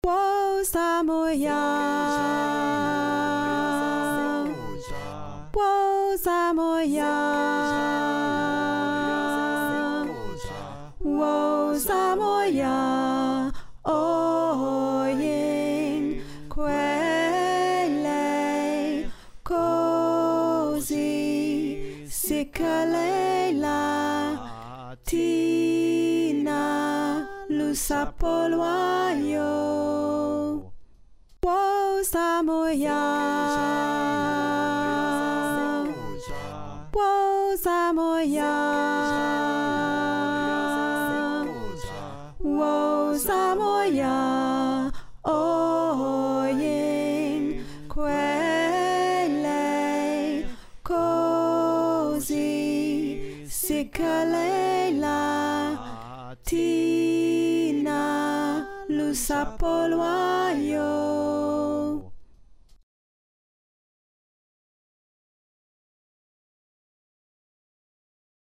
Wo Samoya, Wo Samoya, Wo Samoya, Oyin Kwele Kozi Sikalela Tina Lusapolwayo Wo Samoya, Wo Samoya, Wo Samoya, Oyin Kwele Kozi Sikalela Tina Lusapolwayo.